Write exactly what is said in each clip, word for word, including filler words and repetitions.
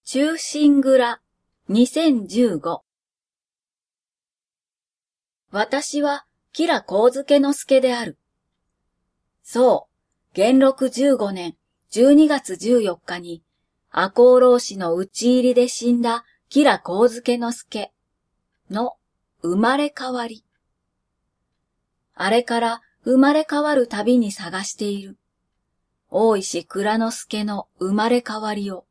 忠臣蔵にせんじゅうご。私は吉良上野介である。そう、元禄じゅうごねんじゅうにがつじゅうよっかに赤穂浪士の討ち入りで死んだ吉良上野介の生まれ変わり。あれから生まれ変わるたびに探している。大石内蔵助の生まれ変わりを。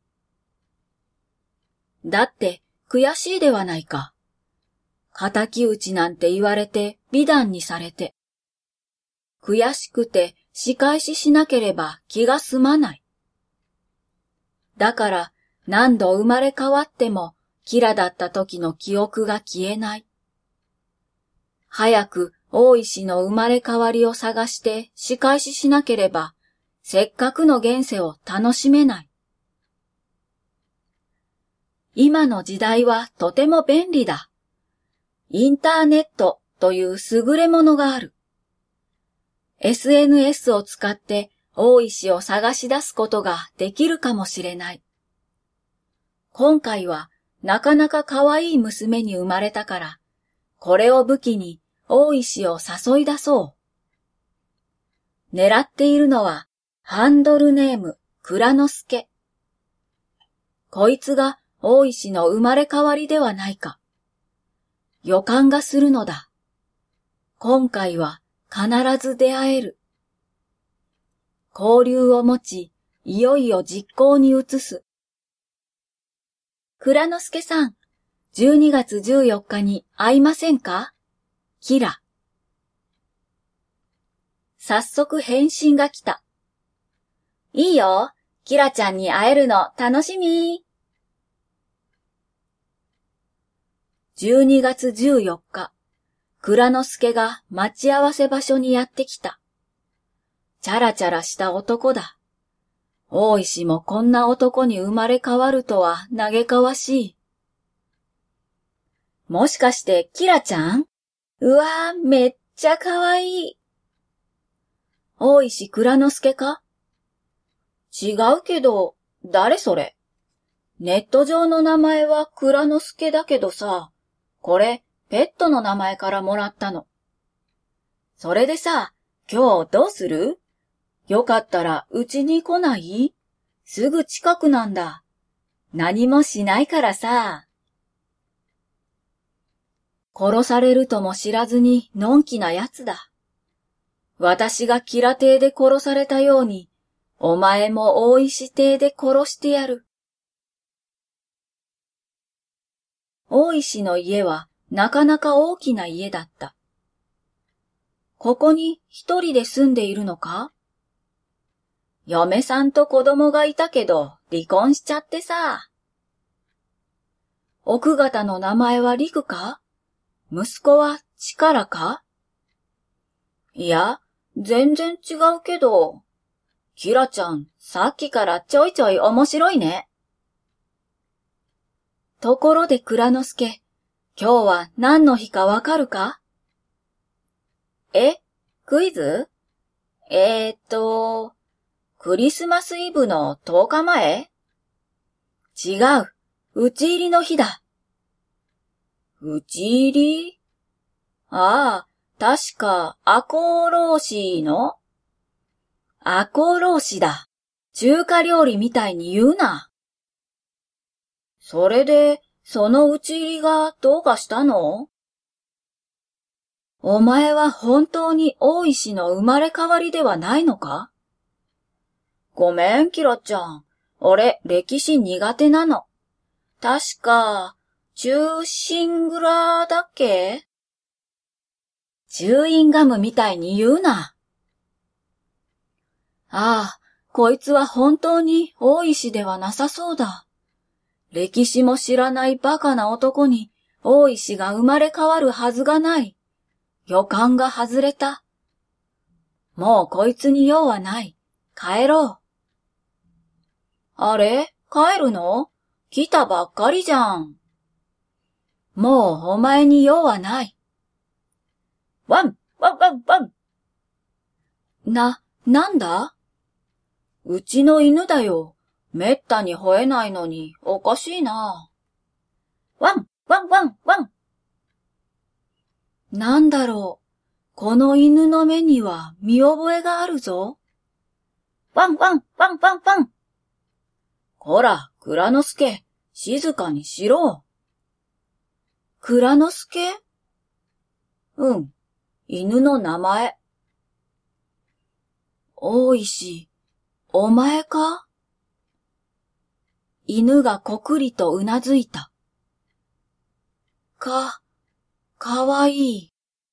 だって悔しいではないか。敵討ちなんて言われて美談にされて。悔しくて仕返ししなければ気が済まない。だから何度生まれ変わっても吉良だった時の記憶が消えない。早く大石の生まれ変わりを探して仕返ししなければ、せっかくの現世を楽しめない。今の時代はとても便利だ。インターネットという優れものがある。エスエヌエス を使って大石を探し出すことができるかもしれない。今回はなかなか可愛い娘に生まれたから、これを武器に大石を誘い出そう。狙っているのはハンドルネーム内蔵助。こいつが大石の生まれ変わりではないか。予感がするのだ。今回は必ず出会える。交流を持ち、いよいよ実行に移す。内蔵助さん、じゅうにがつじゅうよっかに会いませんか？吉良。早速返信が来た。いいよ、吉良ちゃんに会えるの楽しみ。じゅうにがつじゅうよっか、内蔵助が待ち合わせ場所にやってきた。チャラチャラした男だ。大石もこんな男に生まれ変わるとは嘆かわしい。もしかして吉良ちゃん？うわぁ、めっちゃかわいい。大石内蔵助か？違うけど、誰それ？ネット上の名前は内蔵助だけどさ、これペットの名前からもらったの。それでさ、今日どうする？よかったらうちに来ない？すぐ近くなんだ。何もしないからさ。殺されるとも知らずにのんきなやつだ。私が吉良邸で殺されたように、お前も大石邸で殺してやる。大石の家はなかなか大きな家だった。ここに一人で住んでいるのか？嫁さんと子供がいたけど離婚しちゃってさ。奥方の名前は陸か？息子は力か？いや、全然違うけど。吉良ちゃん、さっきからちょいちょい面白いね。ところで内蔵助、今日は何の日かわかるか？え？クイズ？えーっと、クリスマスイブのとおかまえ？違う、討ち入りの日だ。討ち入り？ああ、確か赤穂浪士の？赤穂浪士だ。中華料理みたいに言うな。それで、その討ち入りがどうかしたの？お前は本当に大石の生まれ変わりではないのか？ごめん、キラちゃん。俺、歴史苦手なの。確か、忠臣蔵だっけ？チューインガムみたいに言うな。ああ、こいつは本当に大石ではなさそうだ。歴史も知らないバカな男に大石が生まれ変わるはずがない。予感が外れた。もうこいつに用はない。帰ろう。あれ？帰るの？来たばっかりじゃん。もうお前に用はない。ワン、ワンワンワン。な、なんだ？うちの犬だよ。 めったに吠えないのにおかしいな。ワン、ワン、ワン、ワン。なんだろう。この犬の目には見覚えがあるぞ。ワン、ワン、ワン、ワン、ワン。こら、蔵之介、静かにしろ。蔵之介？うん、犬の名前。大石、お前か？犬がこくりとうなずいた。か、かわいい。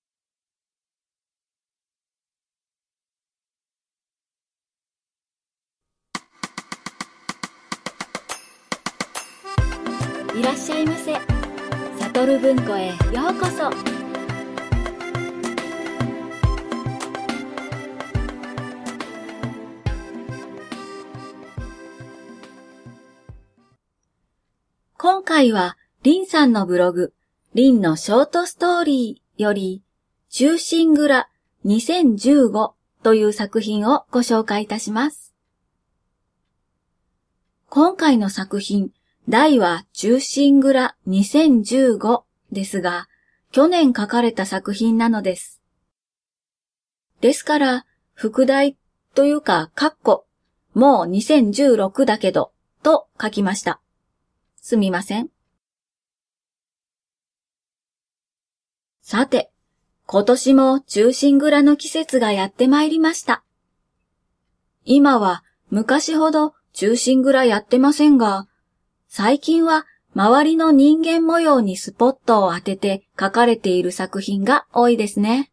いらっしゃいませ。サトル文庫へようこそ。今回はリンさんのブログ、リンのショートストーリーより、忠臣蔵にせんじゅうごという作品をご紹介いたします。今回の作品、題は忠臣蔵にせんじゅうごですが、去年書かれた作品なのです。ですから、副題というか、括弧、もうにせんじゅうろくだけど、と書きました。すみません。さて、今年も忠臣蔵の季節がやってまいりました。今は昔ほど忠臣蔵やってませんが、最近は周りの人間模様にスポットを当てて書かれている作品が多いですね。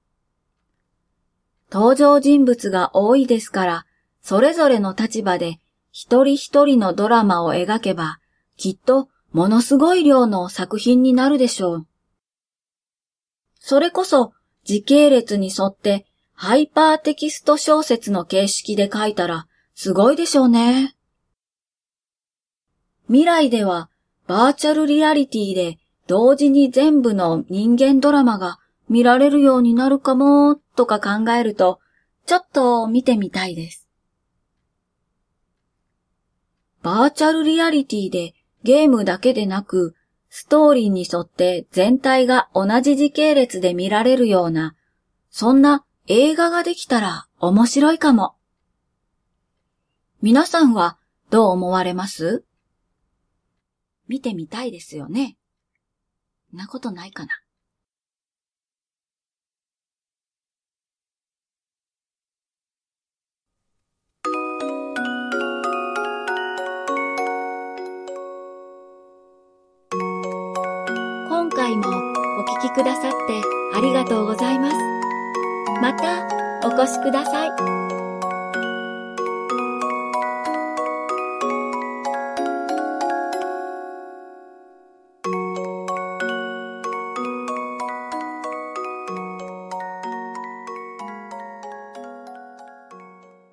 登場人物が多いですから、それぞれの立場で一人一人のドラマを描けば、きっとものすごい量の作品になるでしょう。それこそ時系列に沿ってハイパーテキスト小説の形式で書いたらすごいでしょうね。未来ではバーチャルリアリティで同時に全部の人間ドラマが見られるようになるかもとか考えるとちょっと見てみたいです。バーチャルリアリティでゲームだけでなく、ストーリーに沿って全体が同じ時系列で見られるような、そんな映画ができたら面白いかも。皆さんはどう思われます？見てみたいですよね。そんなことないかな。今回もお聞きくださってありがとうございます。またお越しください。